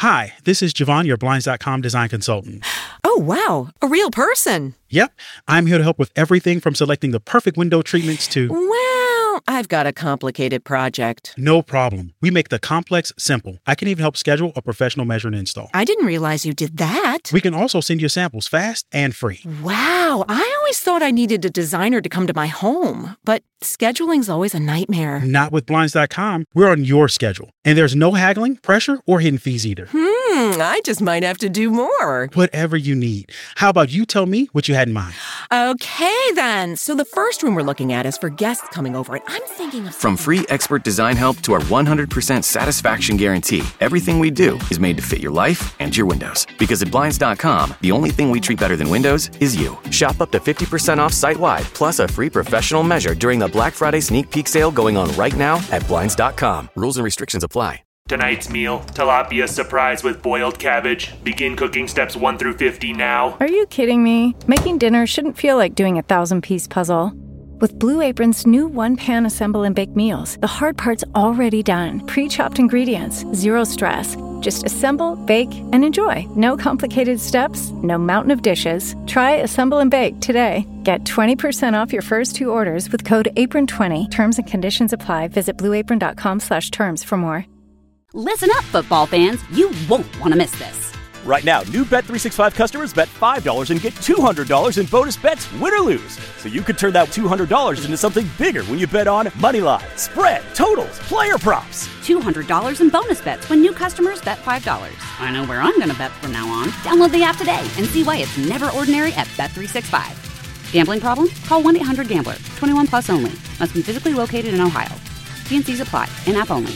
Hi, this is Javon, your Blinds.com design consultant. Oh, wow. A real person. Yep. I'm here to help with everything from selecting the perfect window treatments to... Well, I've got a complicated project. No problem. We make the complex simple. I can even help schedule a professional measure and install. I didn't realize you did that. We can also send you samples fast and free. Wow. I always thought I needed a designer to come to my home, but scheduling's always a nightmare. Not with Blinds.com. We're on your schedule. And there's no haggling, pressure, or hidden fees either. I just might have to do more. Whatever you need. How about you tell me what you had in mind? Okay, then. So the first room we're looking at is for guests coming over, and I'm thinking of... From free expert design help to our 100% satisfaction guarantee, everything we do is made to fit your life and your windows. Because at Blinds.com, the only thing we treat better than windows is you. Shop up to 50% off site-wide, plus a free professional measure during the Black Friday sneak peek sale going on right now at Blinds.com. Rules and restrictions apply. Tonight's meal, tilapia surprise with boiled cabbage. Begin cooking steps 1 through 50 now. Are you kidding me? Making dinner shouldn't feel like doing a 1,000-piece puzzle. With Blue Apron's new one-pan assemble and bake meals, the hard part's already done. Pre-chopped ingredients, zero stress. Just assemble, bake, and enjoy. No complicated steps, no mountain of dishes. Try Assemble and Bake today. Get 20% off your first 2 orders with code APRON20. Terms and conditions apply. Visit blueapron.com/terms for more. Listen up, football fans. You won't want to miss this. Right now, new Bet365 customers bet $5 and get $200 in bonus bets, win or lose. So you could turn that $200 into something bigger when you bet on moneyline, spread, totals, player props. $200 in bonus bets when new customers bet $5. I know where I'm going to bet from now on. Download the app today and see why it's never ordinary at Bet365. Gambling problem? Call 1-800-GAMBLER. 21 plus only. Must be physically located in Ohio. T&Cs apply. In-app only.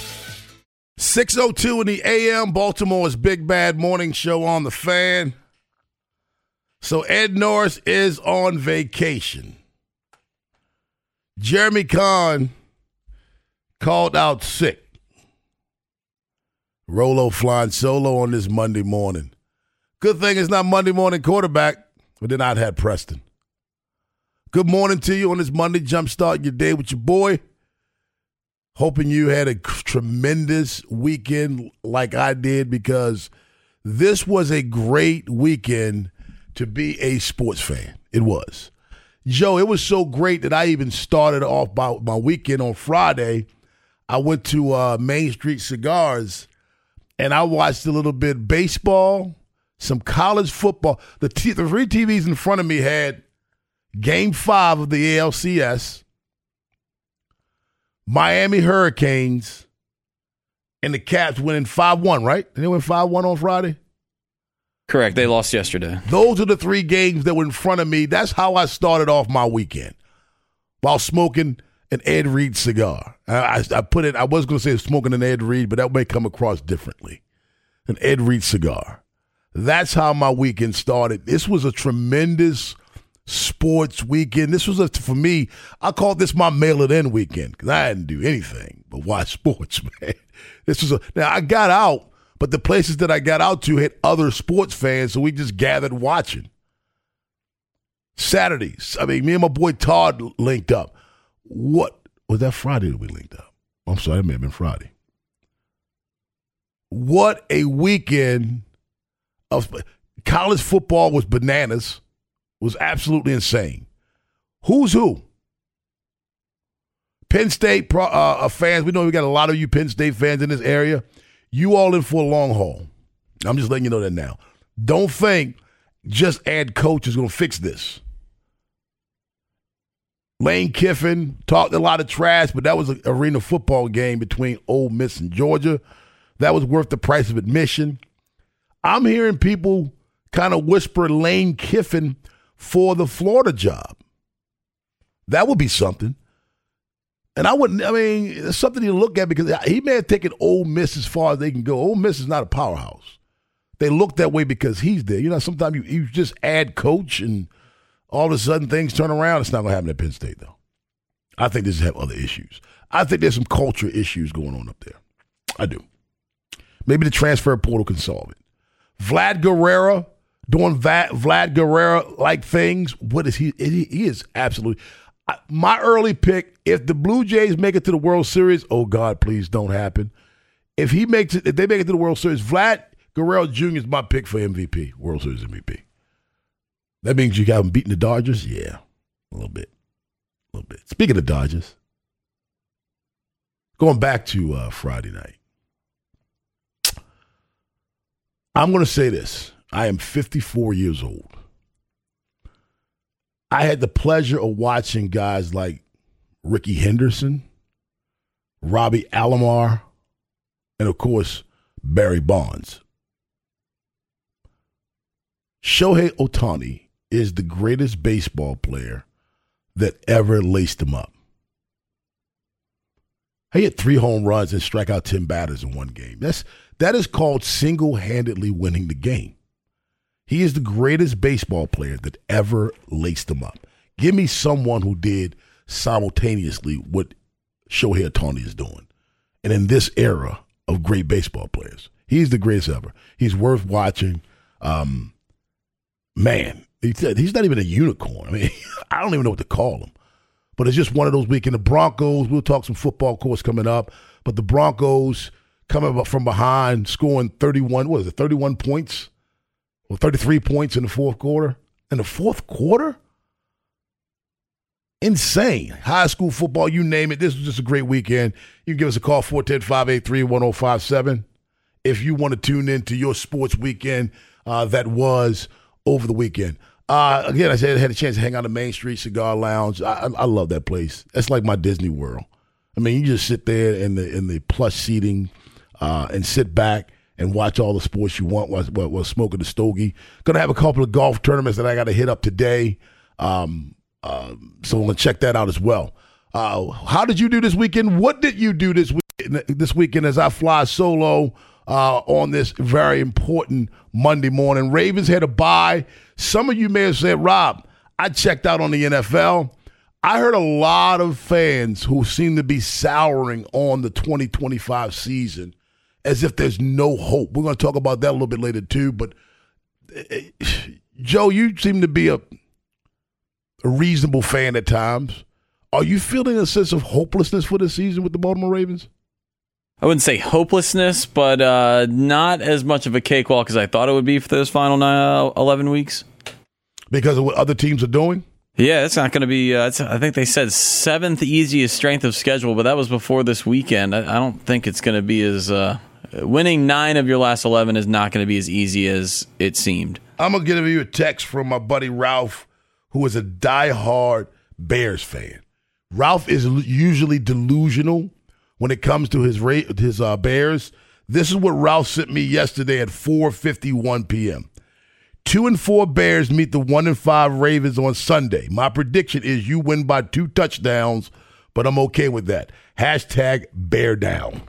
6:02 in the a.m., Baltimore's Big Bad Morning Show on the Fan. So Ed Norris is on vacation. Jeremy Kahn called out sick. Rolo flying solo on this Monday morning. Good thing it's not Monday morning quarterback, but then I'd had Preston. Good morning to you on this Monday. Jumpstart your day with your boy. Hoping you had a tremendous weekend like I did, because this was a great weekend to be a sports fan. It was. Joe, it was so great that I even started off my weekend on Friday. I went to Main Street Cigars, and I watched a little bit of baseball, some college football. The 3 TVs in front of me had Game 5 of the ALCS, Miami Hurricanes, and the Caps winning 5-1, right? Did they win 5-1 on Friday? Correct. They lost yesterday. Those are the 3 games that were in front of me. That's how I started off my weekend, while smoking an Ed Reed cigar. I put it. I was going to say smoking an Ed Reed, but that may come across differently. An Ed Reed cigar. That's how my weekend started. This was a tremendous sports weekend. This was, for me, I call this my mail it in weekend, because I didn't do anything but watch sports, man. Now I got out, but the places that I got out to had other sports fans, so we just gathered watching. Saturdays, me and my boy Todd linked up. What was that Friday that we linked up? I'm sorry, that may have been Friday. What a weekend of college football was bananas. Was absolutely insane. Who's who? Penn State fans. We know we got a lot of you Penn State fans in this area. You all in for a long haul. I'm just letting you know that now. Don't think just add coach is going to fix this. Lane Kiffin talked a lot of trash, but that was an arena football game between Ole Miss and Georgia. That was worth the price of admission. I'm hearing people kind of whisper Lane Kiffin for the Florida job. That would be something. And it's something to look at, because he may have taken Ole Miss as far as they can go. Ole Miss is not a powerhouse. They look that way because he's there. You know, sometimes you just add coach and all of a sudden things turn around. It's not going to happen at Penn State, though. I think this have other issues. I think there's some culture issues going on up there. I do. Maybe the transfer portal can solve it. Vlad Guerrero doing Vlad Guerrero-like things. What is he? He is absolutely. My early pick, if the Blue Jays make it to the World Series, oh, God, please don't happen. if they make it to the World Series, Vlad Guerrero Jr. is my pick for MVP, World Series MVP. That means you got him beating the Dodgers? Yeah, a little bit. Speaking of Dodgers, going back to Friday night, I'm going to say this. I am 54 years old. I had the pleasure of watching guys like Ricky Henderson, Robbie Alomar, and, of course, Barry Bonds. Shohei Ohtani is the greatest baseball player that ever laced him up. He had 3 home runs and struck out 10 batters in one game. That is called single-handedly winning the game. He is the greatest baseball player that ever laced him up. Give me someone who did simultaneously what Shohei Ohtani is doing. And in this era of great baseball players, he's the greatest ever. He's worth watching. Man, he's not even a unicorn. I mean, I don't even know what to call him. But it's just one of those weekends. The Broncos, we'll talk some football, of course, coming up. But the Broncos coming up from behind, scoring 31 points? Or 33 points in the fourth quarter? In the fourth quarter? Insane. High school football, you name it. This was just a great weekend. You can give us a call, 410-583-1057, if you want to tune into your sports weekend that was over the weekend. Again, I said I had a chance to hang out at Main Street Cigar Lounge. I love that place. That's like my Disney World. I mean, you just sit there in the plush seating and sit back and watch all the sports you want while smoking the stogie. Going to have a couple of golf tournaments that I got to hit up today. So I'm going to check that out as well. How did you do this weekend? What did you do this weekend as I fly solo on this very important Monday morning? Ravens had a bye. Some of you may have said, Rob, I checked out on the NFL. I heard a lot of fans who seem to be souring on the 2025 season as if there's no hope. We're going to talk about that a little bit later too. But, Joe, you seem to be a reasonable fan at times. Are you feeling a sense of hopelessness for this season with the Baltimore Ravens? I wouldn't say hopelessness, but not as much of a cakewalk as I thought it would be for those final 11 weeks. Because of what other teams are doing? Yeah, it's not going to be, I think they said 7th easiest strength of schedule, but that was before this weekend. I don't think it's going to be as, winning 9 of your last 11 is not going to be as easy as it seemed. I'm going to give you a text from my buddy Ralph, who is a diehard Bears fan. Ralph is usually delusional when it comes to his Bears. This is what Ralph sent me yesterday at 4:51 p.m. 2-4 Bears meet the 1-5 Ravens on Sunday. My prediction is you win by 2 touchdowns, but I'm okay with that. Hashtag bear down.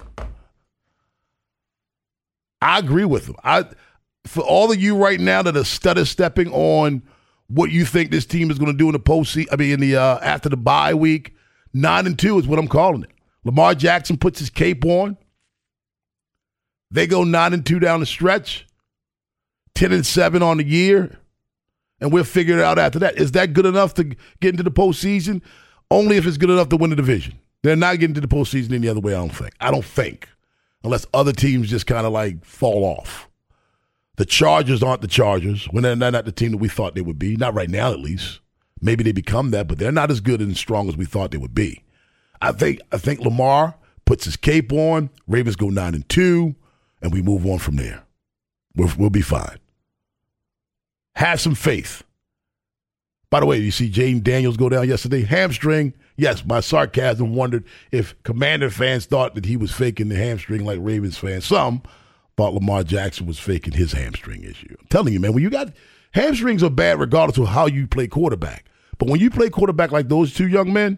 I agree with him. For all of you right now that are stutter stepping on what you think this team is going to do in the postseason, after the bye week, 9-2 is what I'm calling it. Lamar Jackson puts his cape on. They go 9-2 down the stretch, 10-7 on the year, and we'll figure it out after that. Is that good enough to get into the postseason? Only if it's good enough to win the division. They're not getting to the postseason any other way, I don't think. Unless other teams just kind of like fall off. The Chargers aren't the Chargers. They're not the team that we thought they would be. Not right now, at least. Maybe they become that, but they're not as good and as strong as we thought they would be. I think Lamar puts his cape on. Ravens go 9-2, and we move on from there. We'll be fine. Have some faith. By the way, you see Jaden Daniels go down yesterday? Hamstring. Yes, my sarcasm wondered if Commander fans thought that he was faking the hamstring like Ravens fans. Some thought Lamar Jackson was faking his hamstring issue. I'm telling you, man, when you got hamstrings are bad regardless of how you play quarterback. But when you play quarterback like those two young men,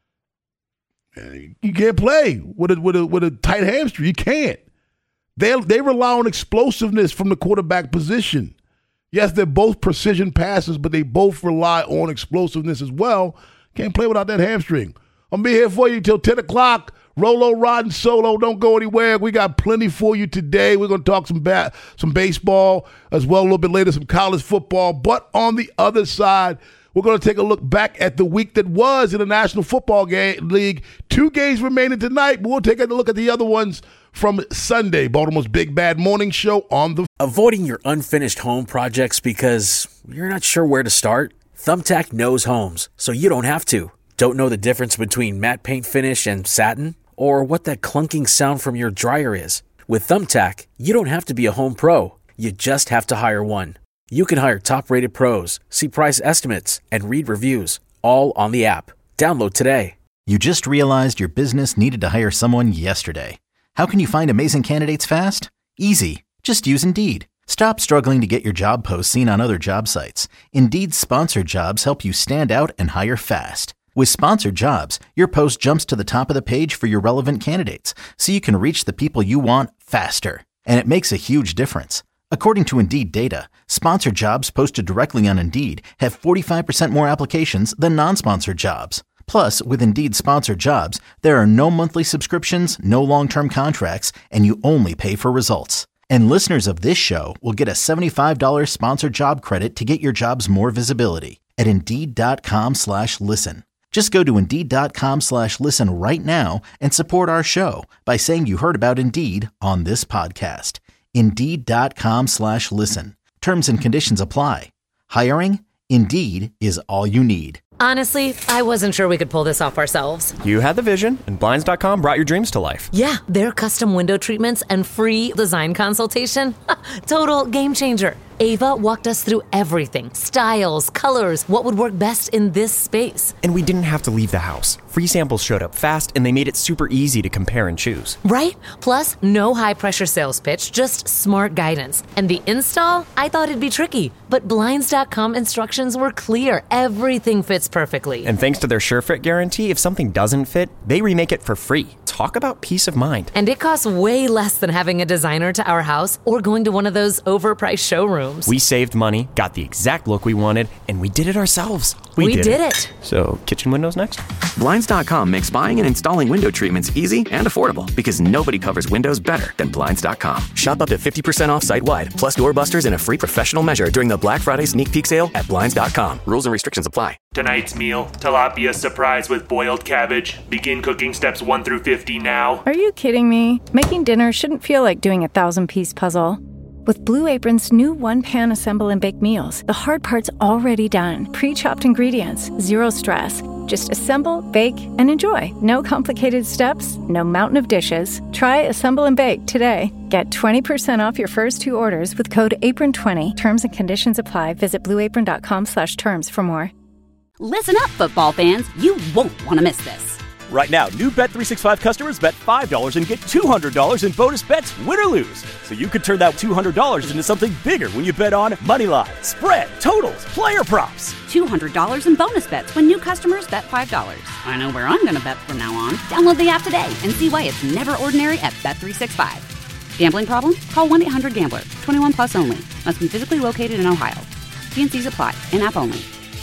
you can't play with a tight hamstring. You can't. They rely on explosiveness from the quarterback position. Yes, they're both precision passes, but they both rely on explosiveness as well. Can't play without that hamstring. I'm be here for you till 10 o'clock. Rolo, Rod, and Solo, don't go anywhere. We got plenty for you today. We're going to talk some baseball as well a little bit later, some college football. But on the other side, we're going to take a look back at the week that was in the National Football League. 2 games remaining tonight, but we'll take a look at the other ones from Sunday, Baltimore's Big Bad Morning Show on the... Avoiding your unfinished home projects because you're not sure where to start? Thumbtack knows homes, so you don't have to. Don't know the difference between matte paint finish and satin? Or what that clunking sound from your dryer is? With Thumbtack, you don't have to be a home pro. You just have to hire one. You can hire top-rated pros, see price estimates, and read reviews, all on the app. Download today. You just realized your business needed to hire someone yesterday. How can you find amazing candidates fast? Easy. Just use Indeed. Stop struggling to get your job posts seen on other job sites. Indeed's sponsored jobs help you stand out and hire fast. With sponsored jobs, your post jumps to the top of the page for your relevant candidates, so you can reach the people you want faster. And it makes a huge difference. According to Indeed data, sponsored jobs posted directly on Indeed have 45% more applications than non-sponsored jobs. Plus, with Indeed sponsored jobs, there are no monthly subscriptions, no long-term contracts, and you only pay for results. And listeners of this show will get a $75 sponsored job credit to get your jobs more visibility at Indeed.com/listen. Just go to Indeed.com/listen right now and support our show by saying you heard about Indeed on this podcast. Indeed.com/listen. Terms and conditions apply. Hiring? Indeed is all you need. Honestly, I wasn't sure we could pull this off ourselves. You had the vision, and Blinds.com brought your dreams to life. Yeah, their custom window treatments and free design consultation. Total game changer. Ava walked us through everything. Styles, colors, what would work best in this space. And we didn't have to leave the house. Free samples showed up fast, and they made it super easy to compare and choose. Right? Plus, no high-pressure sales pitch, just smart guidance. And the install? I thought it'd be tricky, but Blinds.com instructions were clear. Everything fits perfectly. And thanks to their SureFit guarantee, if something doesn't fit, they remake it for free. Talk about peace of mind. And it costs way less than having a designer to our house or going to one of those overpriced showrooms. We saved money, got the exact look we wanted, and we did it ourselves. We did it. So, kitchen windows next? Blinds.com makes buying and installing window treatments easy and affordable because nobody covers windows better than Blinds.com. Shop up to 50% off site-wide, plus doorbusters and a free professional measure during the Black Friday sneak peek sale at Blinds.com. Rules and restrictions apply. Tonight's meal, tilapia surprise with boiled cabbage. Begin cooking steps 1 through 50 now. Are you kidding me? Making dinner shouldn't feel like doing a 1,000-piece puzzle. With Blue Apron's new one-pan assemble and bake meals, the hard part's already done. Pre-chopped ingredients, zero stress. Just assemble, bake, and enjoy. No complicated steps, no mountain of dishes. Try Assemble and Bake today. Get 20% off your first 2 orders with code APRON20. Terms and conditions apply. Visit blueapron.com/terms for more. Listen up, football fans. You won't want to miss this. Right now, new Bet365 customers bet $5 and get $200 in bonus bets, win or lose. So you could turn that $200 into something bigger when you bet on moneyline, spread, totals, player props. $200 in bonus bets when new customers bet $5. I know where I'm going to bet from now on. Download the app today and see why it's never ordinary at Bet365. Gambling problem? Call 1-800-GAMBLER. 21 plus only. Must be physically located in Ohio. T&Cs apply. In-app only.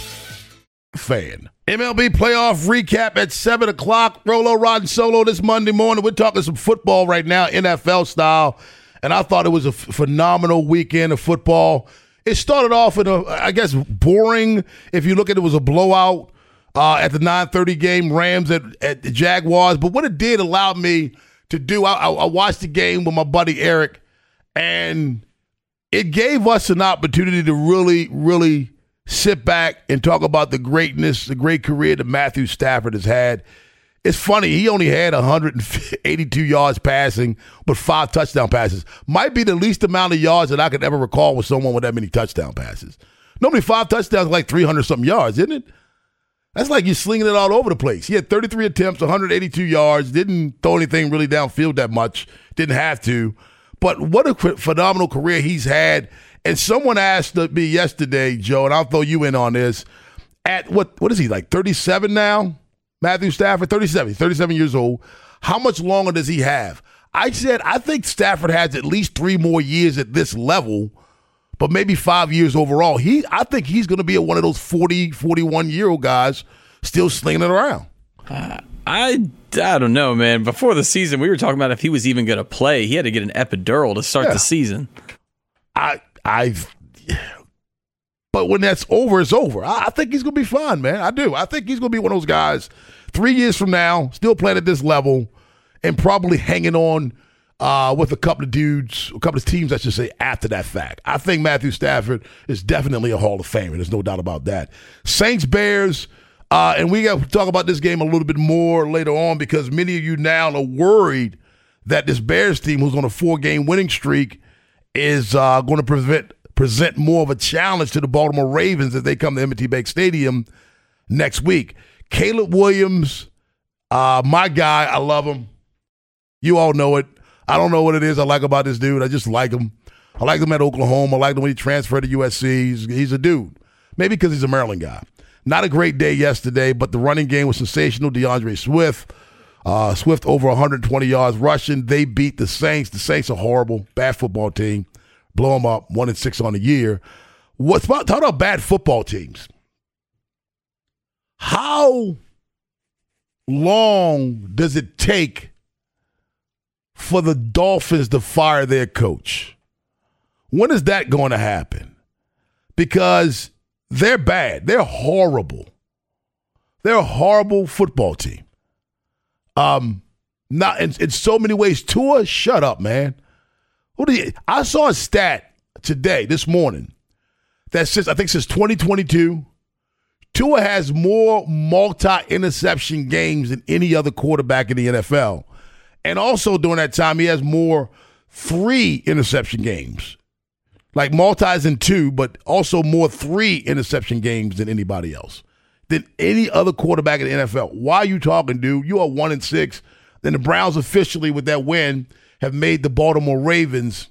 Fan. MLB playoff recap at 7 o'clock. Rolo, Rod, and Solo this Monday morning. We're talking some football right now, NFL style. And I thought it was a phenomenal weekend of football. It started off in I guess, boring. If you look at it, was a blowout at the 9:30 game, Rams at the Jaguars. But what it did allow me to do, I watched the game with my buddy Eric, and it gave us an opportunity to really, really sit back and talk about the greatness, the great career that Matthew Stafford has had. It's funny, he only had 182 yards passing, but 5 touchdown passes. Might be the least amount of yards that I could ever recall with someone with that many touchdown passes. Normally 5 touchdowns is like 300-something yards, isn't it? That's like you're slinging it all over the place. He had 33 attempts, 182 yards, didn't throw anything really downfield that much, didn't have to. But what a phenomenal career he's had. And someone asked me yesterday, Joe, and I'll throw you in on this, at what is he, like 37 now? Matthew Stafford, 37. He's 37 years old. How much longer does he have? I said, I think Stafford has at least 3 more years at this level, but maybe 5 years overall. I think he's going to be one of those 40, 41-year-old guys still slinging it around. I don't know, man. Before the season, we were talking about if he was even going to play. He had to get an epidural to start the season. But when that's over, it's over. I think he's going to be fine, man. I do. I think he's going to be one of those guys 3 years from now, still playing at this level and probably hanging on with a couple of teams, I should say, after that fact. I think Matthew Stafford is definitely a Hall of Famer. There's no doubt about that. Saints, Bears, and we got to talk about this game a little bit more later on because many of you now are worried that this Bears team, who's on a 4-game winning streak, is going to present more of a challenge to the Baltimore Ravens as they come to M&T Bank Stadium next week. Caleb Williams, my guy, I love him. You all know it. I don't know what it is I like about this dude. I just like him. I liked him at Oklahoma. I liked him when he transferred to USC. He's a dude. Maybe because he's a Maryland guy. Not a great day yesterday, but the running game was sensational. DeAndre Swift. Swift over 120 yards rushing. They beat the Saints. The Saints are horrible. Bad football team. Blow them up. 1-6 on the year. Talk about bad football teams. How long does it take for the Dolphins to fire their coach? When is that going to happen? Because they're bad. They're horrible. They're a horrible football team. Not in so many ways. Tua, shut up, man. I saw a stat today, this morning, that since 2022, Tua has more multi-interception games than any other quarterback in the NFL. And also during that time, he has more 3-interception games. Like multis in 2, but also more 3-interception games than anybody else. Than any other quarterback in the NFL. Why are you talking, dude? You are 1-6. Then the Browns officially, with that win, have made the Baltimore Ravens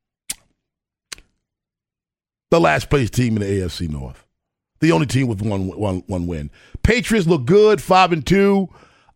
the last place team in the AFC North. The only team with one win. Patriots look good, 5-2.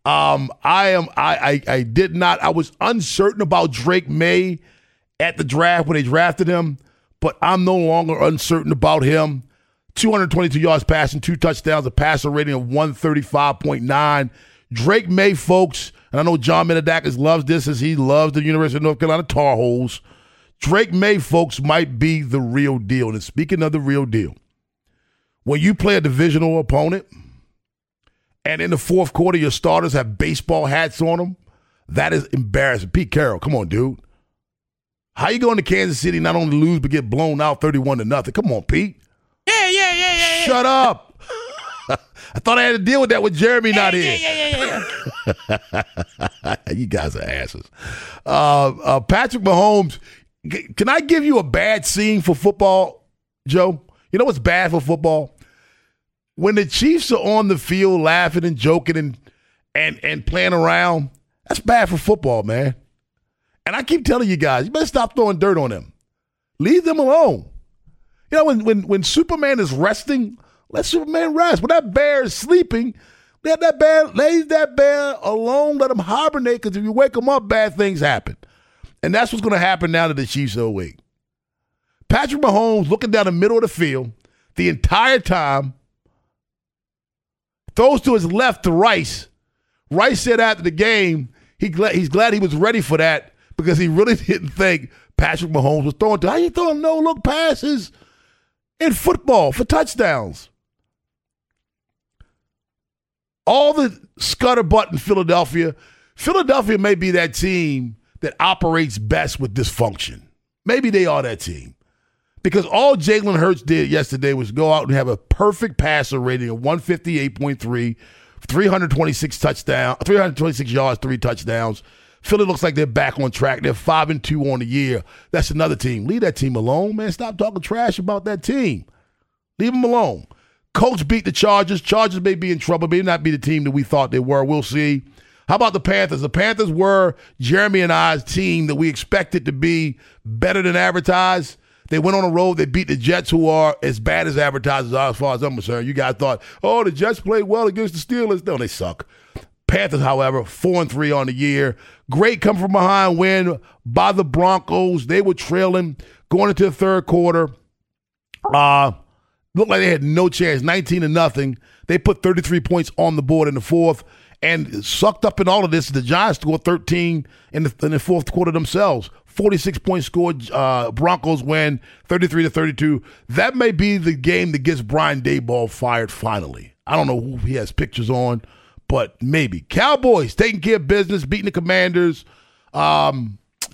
I was uncertain about Drake May at the draft when they drafted him, but I'm no longer uncertain about him. 222 yards passing, 2 touchdowns, a passer rating of 135.9. Drake May, folks, and I know John Menadakis loves this as he loves the University of North Carolina Tar Heels. Drake May, folks, might be the real deal. And speaking of the real deal, when you play a divisional opponent and in the fourth quarter your starters have baseball hats on them, that is embarrassing. Pete Carroll, come on, dude. How you going to Kansas City not only lose but get blown out 31-0? Come on, Pete. Yeah. Shut up. I thought I had to deal with that with Jeremy not here. Yeah. You guys are asses. Patrick Mahomes, can I give you a bad scene for football, Joe? You know what's bad for football? When the Chiefs are on the field laughing and joking and playing around, that's bad for football, man. And I keep telling you guys, you better stop throwing dirt on them. Leave them alone. You know, when Superman is resting, let Superman rest. When that bear is sleeping, leave that bear alone. Let him hibernate, because if you wake him up, bad things happen. And that's what's going to happen now that the Chiefs are awake. Patrick Mahomes looking down the middle of the field the entire time, throws to his left to Rice. Rice said after the game he's glad he was ready for that because he really didn't think Patrick Mahomes was throwing to. How you throwing no-look passes in football for touchdowns? All the scuttlebutt in Philadelphia. Philadelphia may be that team that operates best with dysfunction. Maybe they are that team. Because all Jalen Hurts did yesterday was go out and have a perfect passer rating of 158.3, 326 yards, 3 touchdowns. Philly looks like they're back on track. They're 5-2 on the year. That's another team. Leave that team alone, man. Stop talking trash about that team. Leave them alone. Colts beat the Chargers. Chargers may be in trouble. May not be the team that we thought they were. We'll see. How about the Panthers? The Panthers were Jeremy and I's team that we expected to be better than advertised. They went on the road. They beat the Jets, who are as bad as advertisers are as far as I'm concerned. You guys thought, oh, the Jets played well against the Steelers. No, they suck. Panthers, however, 4-3 on the year. Great come from behind win by the Broncos. They were trailing going into the third quarter. Looked like they had no chance, 19-0. They put 33 points on the board in the fourth. And sucked up in all of this, the Giants scored 13 in the fourth quarter themselves. 46 points scored. Broncos win 33-32. That may be the game that gets Brian Daboll fired finally. I don't know who he has pictures on, but maybe. Cowboys taking care of business, beating the Commanders.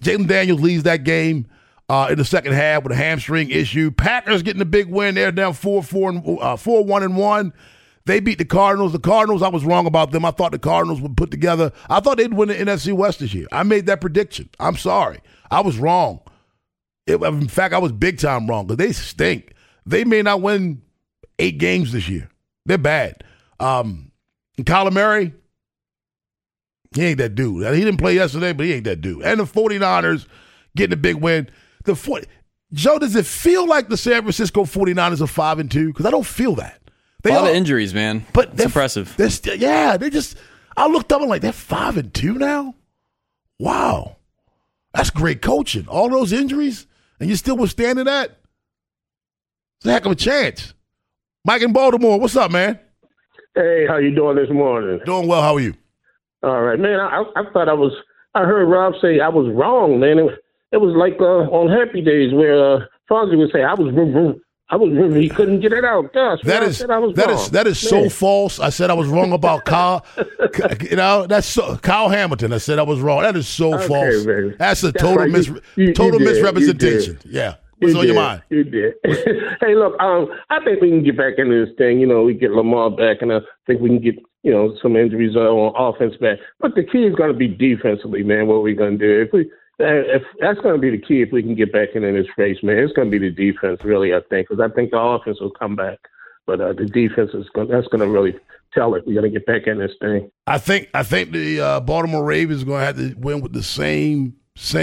Jalen Daniels leads that game in the second half with a hamstring issue. Packers getting a big win. They're down 4-1-1. They beat the Cardinals. The Cardinals, I was wrong about them. I thought the Cardinals would put together. I thought they'd win the NFC West this year. I made that prediction. I'm sorry. I was wrong. In fact, I was big time wrong because they stink. They may not win 8 games this year. They're bad. And Kyler Murray, he ain't that dude. He didn't play yesterday, but he ain't that dude. And the 49ers getting a big win. Joe, does it feel like the San Francisco 49ers are 5-2? Because I don't feel that. A lot of injuries, man. But it's impressive. I looked up and like, they're 5-2 now? Wow. That's great coaching. All those injuries, and you're still withstanding that? It's a heck of a chance. Mike in Baltimore, what's up, man? Hey, how you doing this morning? Doing well. How are you? All right, man. I thought I heard Rob say I was wrong, man. It was like on Happy Days where Fonzie would say, I was he couldn't get it out. Gosh, that is so false. I said I was wrong about Kyle. That's Kyle Hamilton. I said I was wrong. That is so false. Man. That's a total misrepresentation. Yeah. What's on your mind? You did. Hey, look, I think we can get back into this thing. We get Lamar back, and I think we can get, some injuries on offense back. But the key is going to be defensively, man, what we're going to do. If that's going to be the key, if we can get back into this race, man, it's going to be the defense, really, I think, because I think the offense will come back. But the defense that's going to really tell it. We're going to get back in this thing. I think the Baltimore Ravens are going to have to win with the same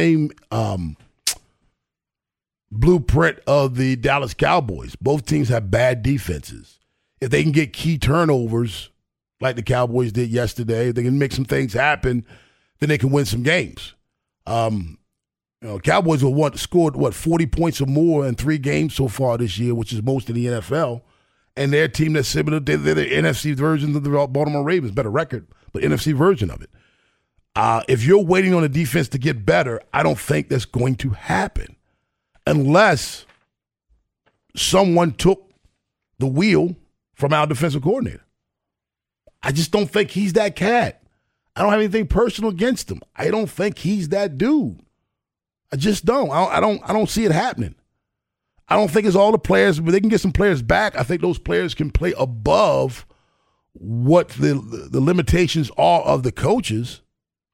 blueprint of the Dallas Cowboys. Both teams have bad defenses. If they can get key turnovers like the Cowboys did yesterday, if they can make some things happen, then they can win some games. Cowboys have scored 40 points or more in 3 games so far this year, which is most in the NFL. And their team that's similar, they're the NFC version of the Baltimore Ravens, better record, but NFC version of it. If you're waiting on the defense to get better, I don't think that's going to happen unless someone took the wheel from our defensive coordinator. I just don't think he's that cat. I don't have anything personal against him. I don't think he's that dude. I just don't. I don't see it happening. I don't think it's all the players, but they can get some players back. I think those players can play above what the limitations are of the coaches.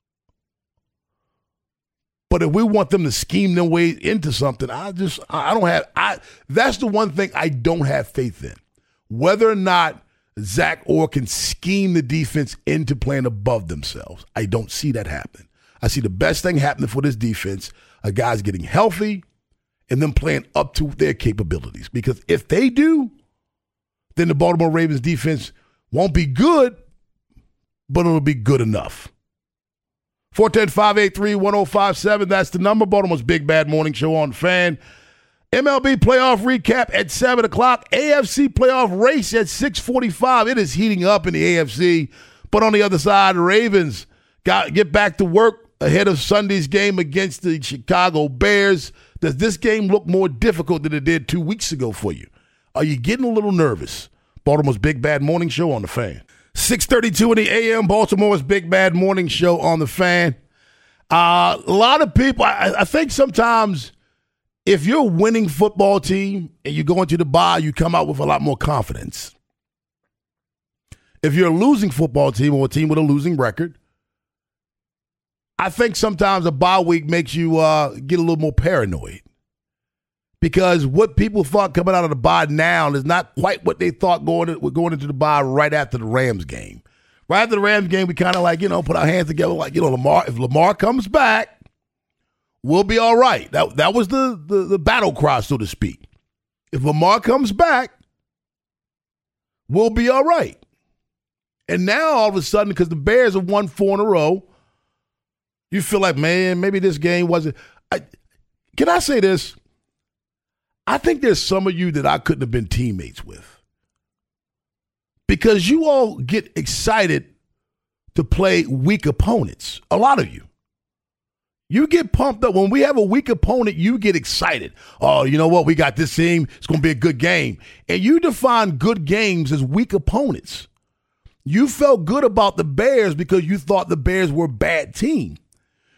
But if we want them to scheme their way into something, that's the one thing I don't have faith in. Whether or not Zach Orr can scheme the defense into playing above themselves. I don't see that happening. I see the best thing happening for this defense, a guy's getting healthy and them playing up to their capabilities. Because if they do, then the Baltimore Ravens defense won't be good, but it'll be good enough. 410-583-1057, that's the number. Baltimore's Big Bad Morning Show on Fan. MLB playoff recap at 7 o'clock. AFC playoff race at 6:45. It is heating up in the AFC. But on the other side, the Ravens get back to work ahead of Sunday's game against the Chicago Bears. Does this game look more difficult than it did 2 weeks ago for you? Are you getting a little nervous? Baltimore's Big Bad Morning Show on the Fan. 6:32 in the a.m., Baltimore's Big Bad Morning Show on the Fan. A lot of people, I think sometimes if you're a winning football team and you go into the bye, you come out with a lot more confidence. If you're a losing football team or a team with a losing record, I think sometimes a bye week makes you get a little more paranoid. Because what people thought coming out of the bye now is not quite what they thought going into the bye right after the Rams game. Right after the Rams game, we kind of put our hands together like, Lamar. If Lamar comes back, we'll be all right. That was the battle cry, so to speak. If Lamar comes back, we'll be all right. And now all of a sudden, because the Bears have won 4 in a row, you feel like, man, maybe this game wasn't. Can I say this? I think there's some of you that I couldn't have been teammates with. Because you all get excited to play weak opponents. A lot of you. You get pumped up. When we have a weak opponent, you get excited. Oh, you know what? We got this team. It's going to be a good game. And you define good games as weak opponents. You felt good about the Bears because you thought the Bears were a bad team.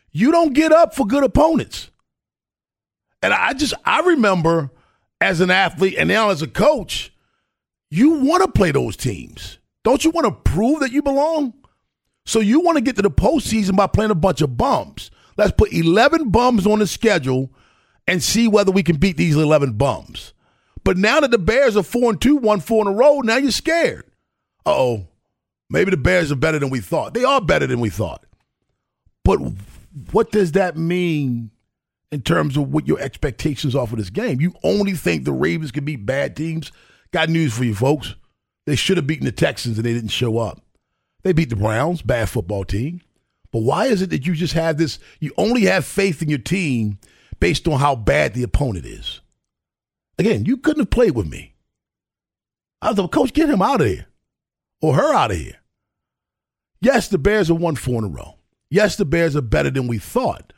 You don't get up for good opponents. And I remember as an athlete and now as a coach, you want to play those teams. Don't you want to prove that you belong? So you want to get to the postseason by playing a bunch of bums. Let's put 11 bums on the schedule and see whether we can beat these 11 bums. But now that the Bears are 4-2, won 4 in a row, now you're scared. Uh-oh, maybe the Bears are better than we thought. They are better than we thought. But what does that mean in terms of what your expectations are for this game? You only think the Ravens can beat bad teams? Got news for you, folks. They should have beaten the Texans and they didn't show up. They beat the Browns, bad football team. But why is it that you just have this, you only have faith in your team based on how bad the opponent is? Again, you couldn't have played with me. I was like, Coach, get him out of here or her out of here. Yes, the Bears have won 4 in a row. Yes, the Bears are better than we thought.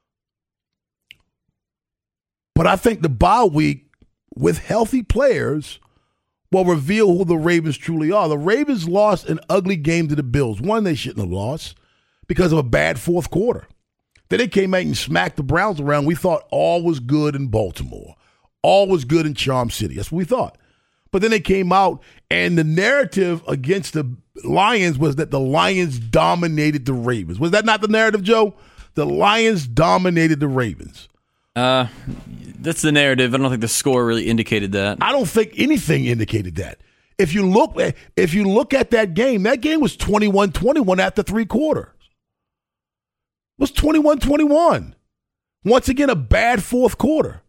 But I think the bye week with healthy players will reveal who the Ravens truly are. The Ravens lost an ugly game to the Bills. One, they shouldn't have lost because of a bad fourth quarter. Then they came out and smacked the Browns around. We thought all was good in Baltimore. All was good in Charm City. That's what we thought. But then they came out, and the narrative against the Lions was that the Lions dominated the Ravens. Was that not the narrative, Joe? The Lions dominated the Ravens. That's the narrative. I don't think the score really indicated that. I don't think anything indicated that. If you look at that game was 21-21 after 3 quarters. It was 21-21. Once again, a bad fourth quarter.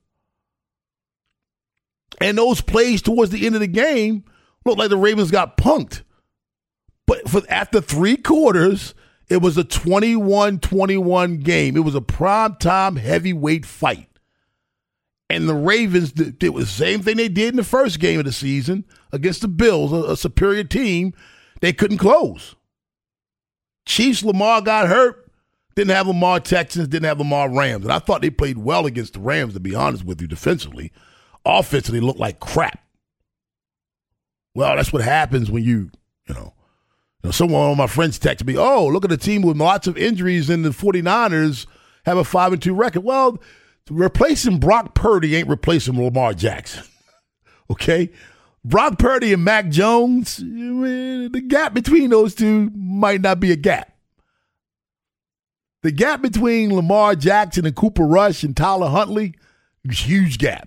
And those plays towards the end of the game looked like the Ravens got punked. But after 3 quarters, it was a 21-21 game. It was a primetime heavyweight fight. And the Ravens did the same thing they did in the first game of the season against the Bills, a superior team. They couldn't close. Chiefs, Lamar got hurt. Didn't have Lamar Texans, didn't have Lamar Rams. And I thought they played well against the Rams, to be honest with you, defensively. Offensively, looked like crap. Well, that's what happens when you know, someone of my friends texted me, oh, look at a team with lots of injuries and the 49ers have a 5-2 record. Well, replacing Brock Purdy ain't replacing Lamar Jackson. Okay? Brock Purdy and Mac Jones, the gap between those two might not be a gap. The gap between Lamar Jackson and Cooper Rush and Tyler Huntley is a huge gap.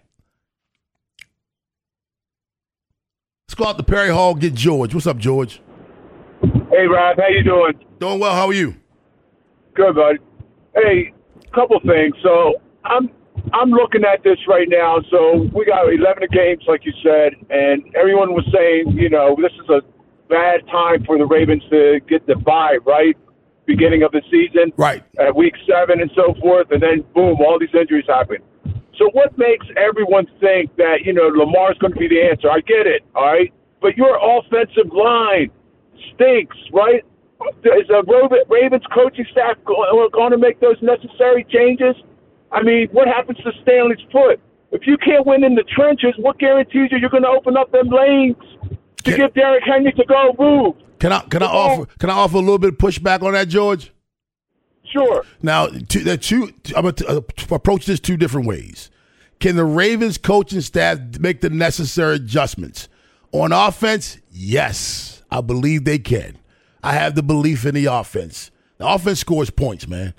Let's go out to Perry Hall, get George. What's up, George? Hey, Rob. How you doing? Doing well. How are you? Good, buddy. Hey, couple things. So I'm looking at this right now. So we got 11 games, like you said, and everyone was saying, this is a bad time for the Ravens to get the bye, right? Beginning of the season. Right. At week 7 and so forth, and then, boom, all these injuries happen. So what makes everyone think that, Lamar's going to be the answer? I get it, all right? But your offensive line stinks, right? Is the Ravens coaching staff going to make those necessary changes? I mean, what happens to Stanley's foot? If you can't win in the trenches, what guarantees you you're going to open up them lanes to give Derrick Henry to go move? Can I offer a little bit of pushback on that, George? Sure. Now, I'm going to approach this 2 different ways. Can the Ravens coaching staff make the necessary adjustments? On offense, yes, I believe they can. I have the belief in the offense. The offense scores points, man.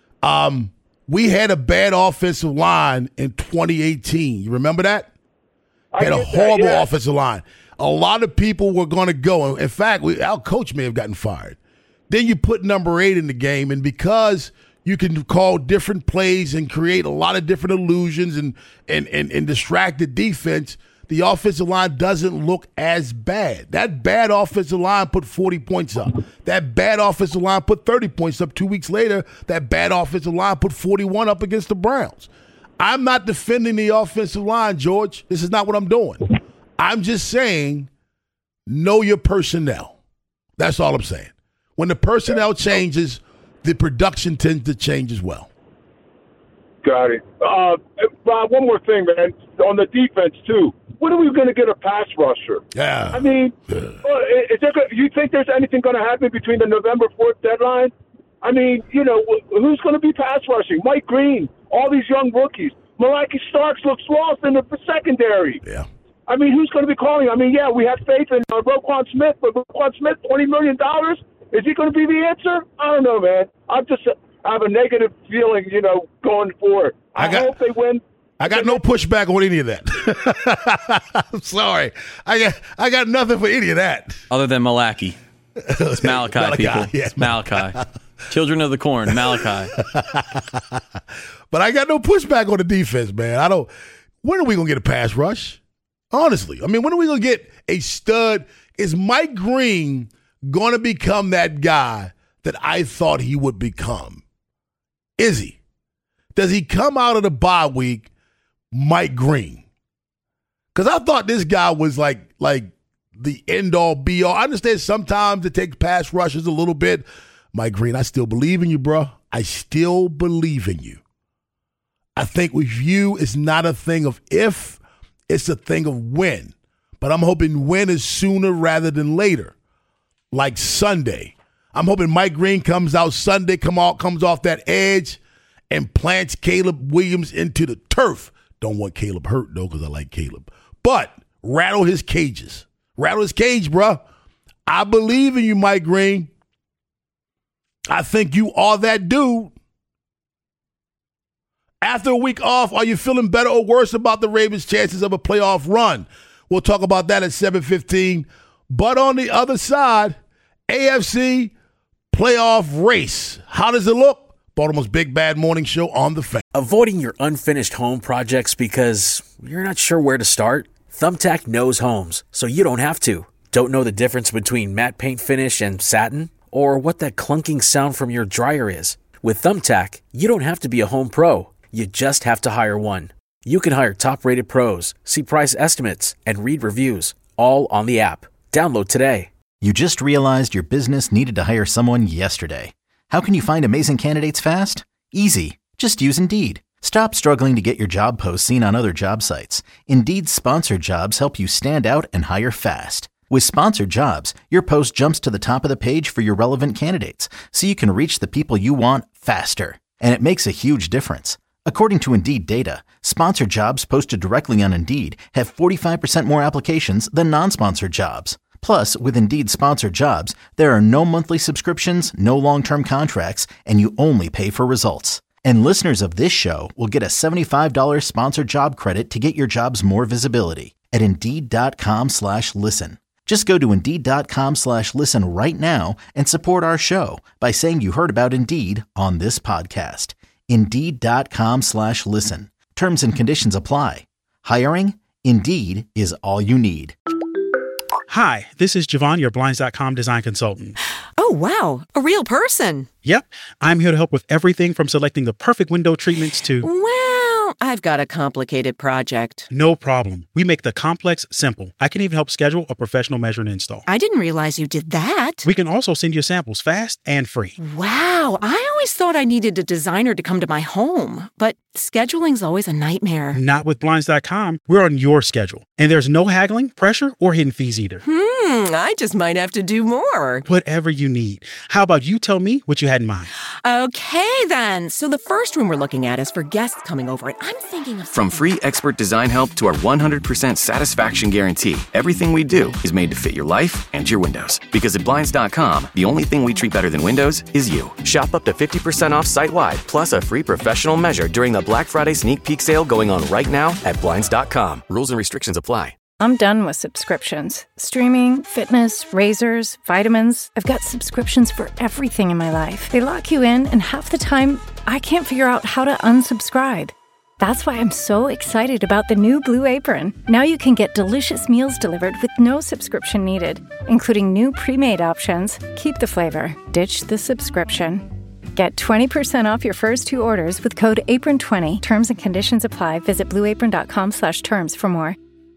We had a bad offensive line in 2018. You remember that? Had a horrible offensive line. A lot of people were going to go. In fact, our coach may have gotten fired. Then you put number 8 in the game, and because you can call different plays and create a lot of different illusions and distract the defense, the offensive line doesn't look as bad. That bad offensive line put 40 points up. That bad offensive line put 30 points up. 2 weeks later, that bad offensive line put 41 up against the Browns. I'm not defending the offensive line, George. This is not what I'm doing. I'm just saying, know your personnel. That's all I'm saying. When the personnel changes, the production tends to change as well. Got it. Bob, one more thing, man. On the defense, too. When are we going to get a pass rusher? Yeah. I mean, you think there's anything going to happen between the November 4th deadline? I mean, you know, who's going to be pass rushing? Mike Green, all these young rookies. Malaki Starks looks lost in the secondary. Yeah. I mean, who's going to be calling? I mean, yeah, we have faith in Roquan Smith, but Roquan Smith, $20 million? Is he going to be the answer? I don't know, man. I have a negative feeling, you know, going forward. I hope they win. I got no pushback on any of that. I'm sorry. I got nothing for any of that. Other than Malaki. It's Malachi, people. Yeah. It's Malachi. Children of the Corn, Malachi. But I got no pushback on the defense, man. When are we going to get a pass rush? Honestly. I mean, when are we going to get a stud? Is Mike Green going to become that guy that I thought he would become? Is he? Does he come out of the bye week Mike Green? Because I thought this guy was like the end-all, be-all. I understand sometimes it takes pass rushes a little bit. Mike Green, I still believe in you, bro. I still believe in you. I think with you, it's not a thing of if, it's a thing of when. But I'm hoping when is sooner rather than later, like Sunday. I'm hoping Mike Green comes out Sunday, comes off that edge, and plants Caleb Williams into the turf. Don't want Caleb hurt, though, because I like Caleb. But rattle his cages. Rattle his cage, bro. I believe in you, Mike Green. I think you are that dude. After a week off, are you feeling better or worse about the Ravens' chances of a playoff run? We'll talk about that at 7:15. But on the other side, AFC playoff race. How does it look? Baltimore's Big Bad Morning Show on the Fan. Avoiding your unfinished home projects because you're not sure where to start? Thumbtack knows homes, so you don't have to. Don't know the difference between matte paint finish and satin? Or what that clunking sound from your dryer is? With Thumbtack, you don't have to be a home pro. You just have to hire one. You can hire top-rated pros, see price estimates, and read reviews, all on the app. Download today. You just realized your business needed to hire someone yesterday. How can you find amazing candidates fast? Easy. Just use Indeed. Stop struggling to get your job posts seen on other job sites. Indeed's sponsored jobs help you stand out and hire fast. With sponsored jobs, your post jumps to the top of the page for your relevant candidates, so you can reach the people you want faster. And it makes a huge difference. According to Indeed data, sponsored jobs posted directly on Indeed have 45% more applications than non-sponsored jobs. Plus, with Indeed sponsored jobs, there are no monthly subscriptions, no long-term contracts, and you only pay for results. And listeners of this show will get a $75 sponsored job credit to get your jobs more visibility at Indeed.com/listen. Just go to Indeed.com/listen right now and support our show by saying you heard about Indeed on this podcast. Indeed.com/listen. Terms and conditions apply. Hiring? Indeed is all you need. Hi, this is Javon, your Blinds.com design consultant. Oh, wow. A real person. Yep. I'm here to help with everything from selecting the perfect window treatments to... Well, I've got a complicated project. No problem. We make the complex simple. I can even help schedule a professional measure and install. I didn't realize you did that. We can also send you samples fast and free. Wow. I always thought I needed a designer to come to my home, but scheduling's always a nightmare. Not with Blinds.com. We're on your schedule. And there's no haggling, pressure, or hidden fees either. I just might have to do more. Whatever you need. How about you tell me what you had in mind? Okay, then. So the first room we're looking at is for guests coming over, and I'm thinking of... From free expert design help to our 100% satisfaction guarantee, everything we do is made to fit your life and your windows. Because at Blinds.com, the only thing we treat better than windows is you. Shop up to 50% off site-wide, plus a free professional measure during the Black Friday sneak peek sale going on right now at Blinds.com. Rules and restrictions apply. I'm done with subscriptions. Streaming, fitness, razors, vitamins. I've got subscriptions for everything in my life. They lock you in, and half the time, I can't figure out how to unsubscribe. That's why I'm so excited about the new Blue Apron. Now you can get delicious meals delivered with no subscription needed, including new pre-made options. Keep the flavor, ditch the subscription. Get 20% off your first 2 orders with code APRON20. Terms and conditions apply. Visit blueapron.com/terms for more.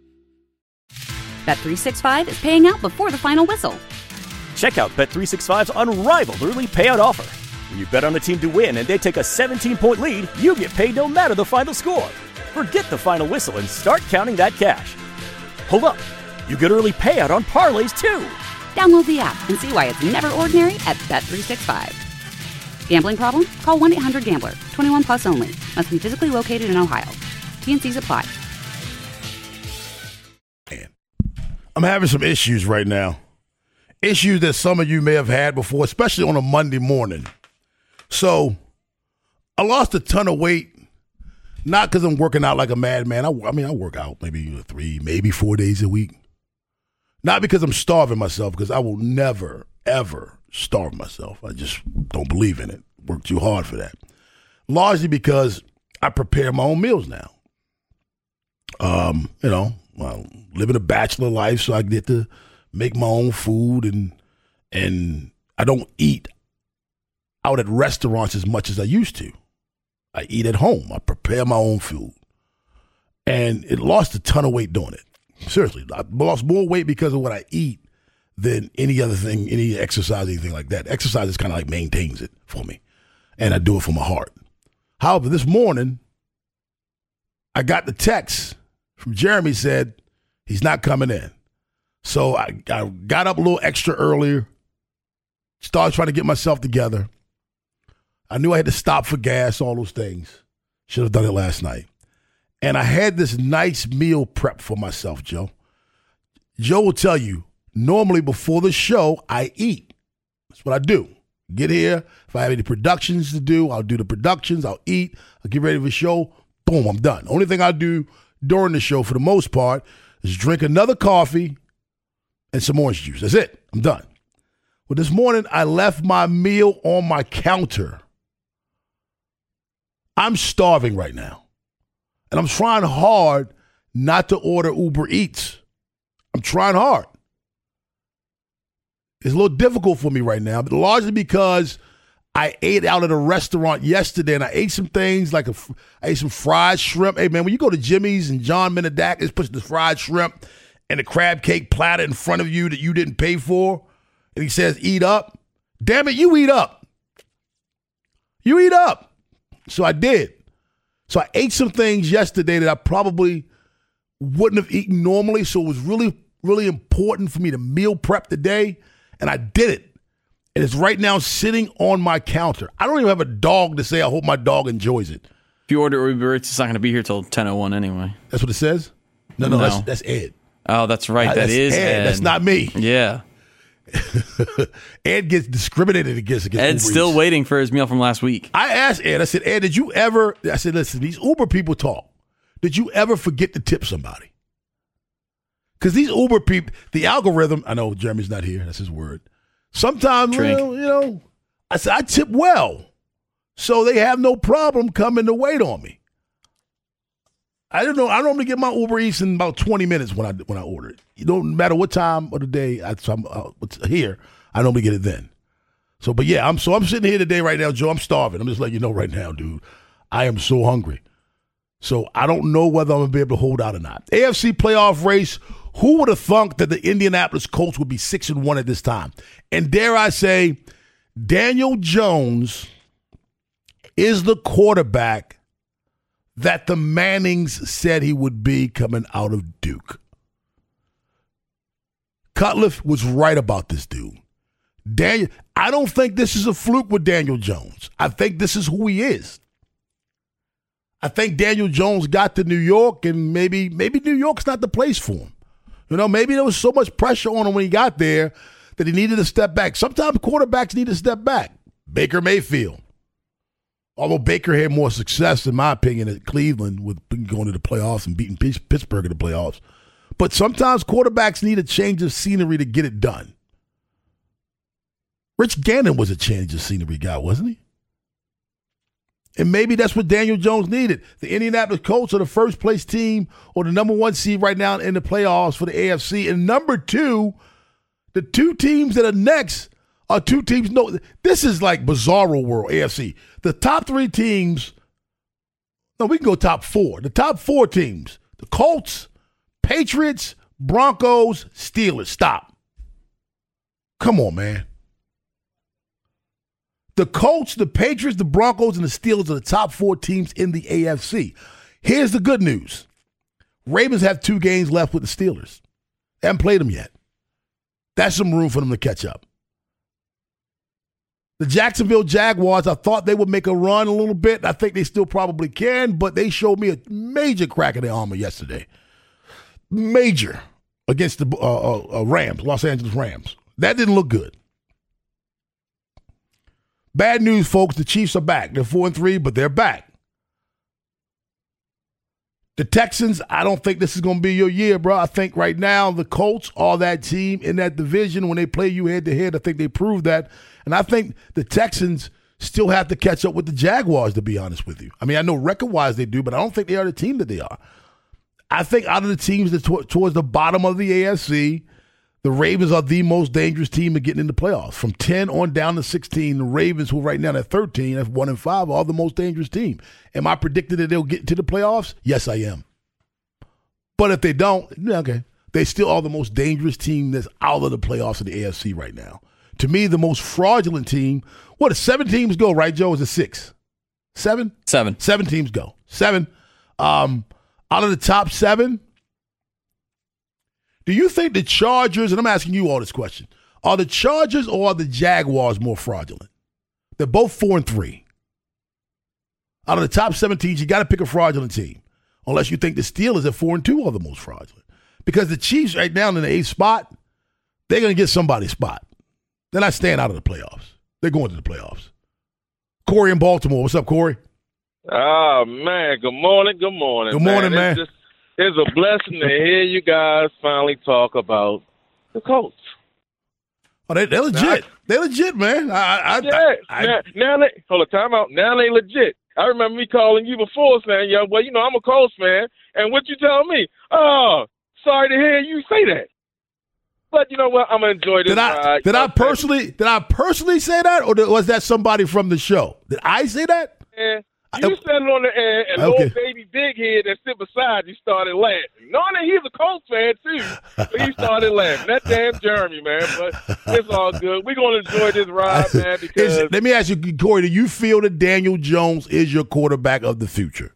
Bet365 is paying out before the final whistle. Check out Bet365's unrivaled early payout offer. When you bet on a team to win and they take a 17-point lead, you get paid no matter the final score. Forget the final whistle and start counting that cash. Hold up. You get early payout on parlays, too. Download the app and see why it's never ordinary at Bet365. Gambling problem? Call 1-800-GAMBLER. 21 plus only. Must be physically located in Ohio. T&Cs apply. I'm having some issues right now. Issues that some of you may have had before, especially on a Monday morning. So I lost a ton of weight, not because I'm working out like a madman. I work out maybe 3, maybe 4 days a week. Not because I'm starving myself, because I will never, ever starve myself. I just don't believe in it. Work too hard for that. Largely because I prepare my own meals now. Living a bachelor life, so I get to make my own food, and I don't eat out at restaurants as much as I used to. I eat at home. I prepare my own food. And it lost a ton of weight doing it. Seriously, I lost more weight because of what I eat than any other thing, any exercise, anything like that. Exercise is kind of like maintains it for me, and I do it for my heart. However, this morning, I got the text from Jeremy said he's not coming in. So I got up a little extra earlier, started trying to get myself together. I knew I had to stop for gas, all those things. Should have done it last night. And I had this nice meal prep for myself, Joe. Joe will tell you, normally before the show, I eat. That's what I do. Get here. If I have any productions to do, I'll do the productions. I'll eat. I'll get ready for the show. Boom, I'm done. Only thing I do during the show, for the most part, is drink another coffee and some orange juice. That's it. I'm done. Well, this morning, I left my meal on my counter. I'm starving right now. And I'm trying hard not to order Uber Eats. I'm trying hard. It's a little difficult for me right now, but largely because I ate out at a restaurant yesterday, and I ate some things like I ate some fried shrimp. Hey, man, when you go to Jimmy's and John Menadakis puts the fried shrimp and the crab cake platter in front of you that you didn't pay for, and he says, eat up. Damn it, you eat up. You eat up. So I did. So I ate some things yesterday that I probably wouldn't have eaten normally, so it was really, really important for me to meal prep today, and I did it. And it's right now sitting on my counter. I don't even have a dog to say I hope my dog enjoys it. If you order Uber Eats, it's not going to be here till 10:01 anyway. That's what it says? No. That's Ed. Oh, that's right. That's Ed. That's not me. Yeah. Ed gets discriminated against Ed's Uber still Eats. waiting for his meal from last week. I asked Ed, I said, Ed, did you ever, I said, listen, these Uber people talk. Did you ever forget to tip somebody? Because these Uber people, the algorithm, I know Jeremy's not here, that's his word. Sometimes, I said, I tip well. So they have no problem coming to wait on me. I don't know. I normally get my Uber Eats in about 20 minutes when I order it. No matter what time of the day I'm here, I normally get it then. So, but yeah, I'm sitting here today right now, Joe. I'm starving. I'm just letting you know right now, dude. I am so hungry. So I don't know whether I'm going to be able to hold out or not. AFC playoff race, who would have thunk that the Indianapolis Colts would be 6-1 at this time? And dare I say, Daniel Jones is the quarterback that the Mannings said he would be coming out of Duke. Cutcliffe was right about this dude. I don't think this is a fluke with Daniel Jones. I think this is who he is. I think Daniel Jones got to New York, and maybe New York's not the place for him. Maybe there was so much pressure on him when he got there that he needed to step back. Sometimes quarterbacks need to step back. Baker Mayfield. Although Baker had more success, in my opinion, at Cleveland with going to the playoffs and beating Pittsburgh in the playoffs. But sometimes quarterbacks need a change of scenery to get it done. Rich Gannon was a change of scenery guy, wasn't he? And maybe that's what Daniel Jones needed. The Indianapolis Colts are the first place team or the number 1 seed right now in the playoffs for the AFC. And number 2, the 2 teams that are next are 2 teams. No, this is like bizarro world, AFC. The top 3 teams, no, we can go top 4. The top 4 teams, the Colts, Patriots, Broncos, Steelers. Stop. Come on, man. The Colts, the Patriots, the Broncos, and the Steelers are the top 4 teams in the AFC. Here's the good news. Ravens have 2 games left with the Steelers. They haven't played them yet. That's some room for them to catch up. The Jacksonville Jaguars, I thought they would make a run a little bit. I think they still probably can, but they showed me a major crack in their armor yesterday. Major against the Rams, Los Angeles Rams. That didn't look good. Bad news, folks. The Chiefs are back. They're 4-3, but they're back. The Texans, I don't think this is going to be your year, bro. I think right now the Colts are that team in that division. When they play you head-to-head, I think they proved that. And I think the Texans still have to catch up with the Jaguars, to be honest with you. I mean, I know record-wise they do, but I don't think they are the team that they are. I think out of the teams that towards the bottom of the AFC, the Ravens are the most dangerous team of getting into playoffs. From 10 on down to 16, the Ravens, who right now at 13, at 1-5, are the most dangerous team. Am I predicting that they'll get to the playoffs? Yes, I am. But if they don't, okay. They still are the most dangerous team that's out of the playoffs in the AFC right now. To me, the most fraudulent team, what, 7 teams go, right, Joe? Is it 6? 7? 7. 7 teams go. 7. Out of the top 7, do you think the Chargers, and I'm asking you all this question, are the Chargers or are the Jaguars more fraudulent? They're both 4-3. Out of the top 7 teams, you got to pick a fraudulent team, unless you think the Steelers at 4-2 are the most fraudulent. Because the Chiefs right now in the 8th spot, they're going to get somebody's spot. They're not staying out of the playoffs. They're going to the playoffs. Corey in Baltimore. What's up, Corey? Oh, man. Good morning. Good morning. Good morning, man. It's a blessing to hear you guys finally talk about the Colts. Oh, they're legit. They're legit, man. Now they hold on, time out. Now they legit. I remember me calling you before saying, "Yeah, well, you know, I'm a Colts fan," and what you tell me? Oh, sorry to hear you say that. But you know what? I'm gonna enjoy this ride. Did I personally say that, or was that somebody from the show? Did I say that? Yeah. You standing on the air, and little baby big head that sit beside you started laughing. Knowing that he's a Colts fan, too. But he started laughing. That damn Jeremy, man. But it's all good. We're going to enjoy this ride, man, because... Let me ask you, Corey, do you feel that Daniel Jones is your quarterback of the future?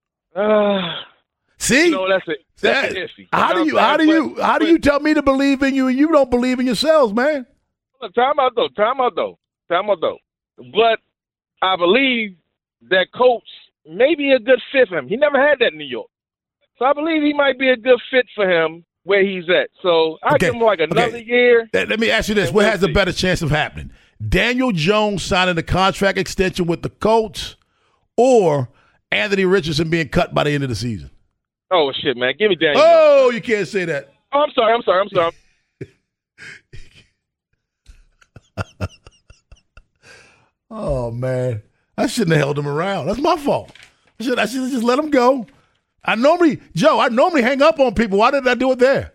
See? No, that's iffy. How do you tell me to believe in you and you don't believe in yourselves, man? Time out, though. But I believe that coach may be a good fit for him. He never had that in New York. So I believe he might be a good fit for him where he's at. So I give him like another year. Let me ask you this. What has a better chance of happening? Daniel Jones signing a contract extension with the Colts or Anthony Richardson being cut by the end of the season? Oh, shit, man. Give me Daniel Jones. You can't say that. Oh, I'm sorry. Oh, man. I shouldn't have held him around. That's my fault. I should have just let him go. I normally hang up on people. Why did I do it there?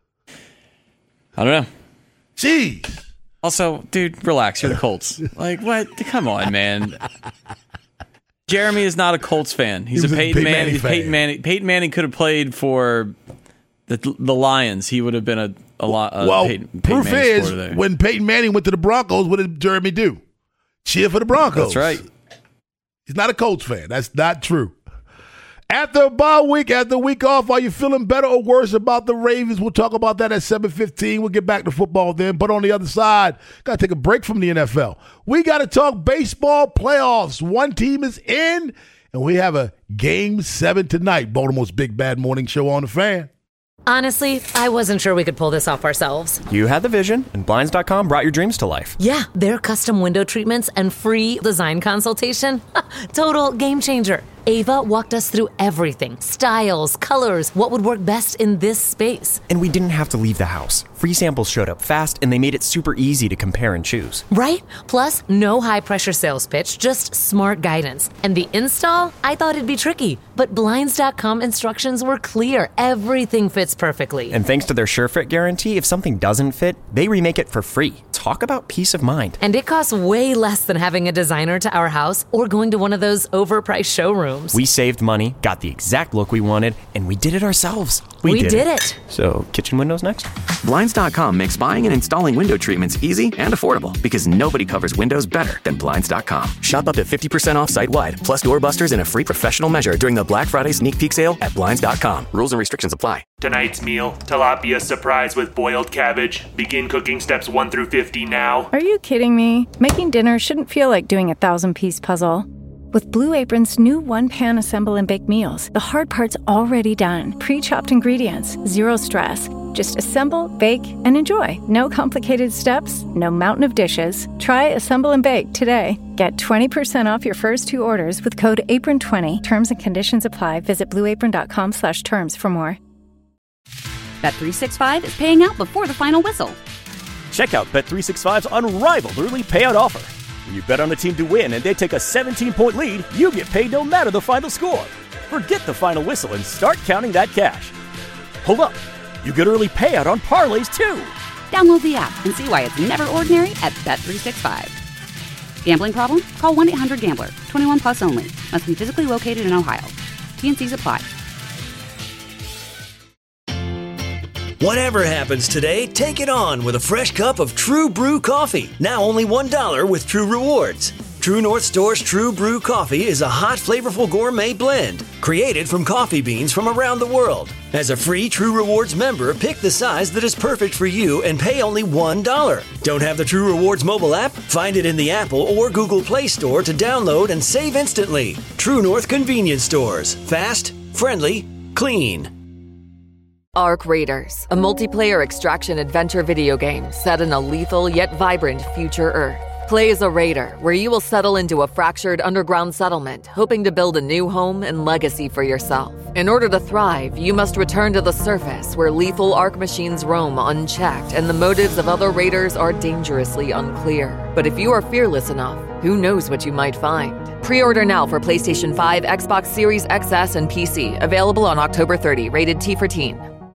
I don't know. Jeez. Also, dude, relax. You're the Colts. Like, what? Come on, man. Jeremy is not a Colts fan. He's a Peyton Manning fan. Peyton Manning could have played for the Lions. He would have been a lot. Peyton proof Manning is, there. when Peyton Manning went to the Broncos, what did Jeremy do? Cheer for the Broncos. That's right. He's not a Colts fan. That's not true. After a bye week, after a week off, are you feeling better or worse about the Ravens? We'll talk about that at 7:15. We'll get back to football then. But on the other side, got to take a break from the NFL. We got to talk baseball playoffs. One team is in, and we have a Game 7 tonight. Baltimore's Big Bad Morning Show on The Fan. Honestly, I wasn't sure we could pull this off ourselves. You had the vision, and Blinds.com brought your dreams to life. Yeah, their custom window treatments and free design consultation. Total game changer. Ava walked us through everything. Styles, colors, what would work best in this space. And we didn't have to leave the house. Free samples showed up fast, and they made it super easy to compare and choose. Right? Plus, no high-pressure sales pitch, just smart guidance. And the install? I thought it'd be tricky, but Blinds.com instructions were clear. Everything fits perfectly. And thanks to their SureFit guarantee, if something doesn't fit, they remake it for free. Talk about peace of mind. And it costs way less than having a designer to our house or going to one of those overpriced showrooms. rooms. We saved money, got the exact look we wanted, and we did it ourselves. We did it. So, kitchen windows next? Blinds.com makes buying and installing window treatments easy and affordable because nobody covers windows better than Blinds.com. Shop up to 50% off site-wide, plus doorbusters and a free professional measure during the Black Friday sneak peek sale at Blinds.com. Rules and restrictions apply. Tonight's meal, tilapia surprise with boiled cabbage. Begin cooking steps 1 through 50 now. Are you kidding me? Making dinner shouldn't feel like doing a 1,000-piece puzzle. With Blue Apron's new one-pan assemble and bake meals, the hard part's already done. Pre-chopped ingredients, zero stress. Just assemble, bake, and enjoy. No complicated steps, no mountain of dishes. Try Assemble and Bake today. Get 20% off your first 2 orders with code APRON20. Terms and conditions apply. Visit blueapron.com/terms for more. Bet365 is paying out before the final whistle. Check out Bet365's unrivaled early payout offer. When you bet on a team to win and they take a 17-point lead, you get paid no matter the final score. Forget the final whistle and start counting that cash. Hold up. You get early payout on parlays, too. Download the app and see why it's never ordinary at Bet365. Gambling problem? Call 1-800-GAMBLER. 21 plus only. Must be physically located in Ohio. T&Cs apply. Whatever happens today, take it on with a fresh cup of True Brew coffee. Now only $1 with True Rewards. True North Store's True Brew coffee is a hot, flavorful gourmet blend created from coffee beans from around the world. As a free True Rewards member, pick the size that is perfect for you and pay only $1. Don't have the True Rewards mobile app? Find it in the Apple or Google Play Store to download and save instantly. True North Convenience Stores. Fast, friendly, clean. Ark Raiders, a multiplayer extraction adventure video game set in a lethal yet vibrant future Earth. Play as a raider, where you will settle into a fractured underground settlement, hoping to build a new home and legacy for yourself. In order to thrive, you must return to the surface, where lethal Ark machines roam unchecked and the motives of other raiders are dangerously unclear. But if you are fearless enough, who knows what you might find? Pre-order now for PlayStation 5, Xbox Series XS, and PC. Available on October 30. Rated T for Teen.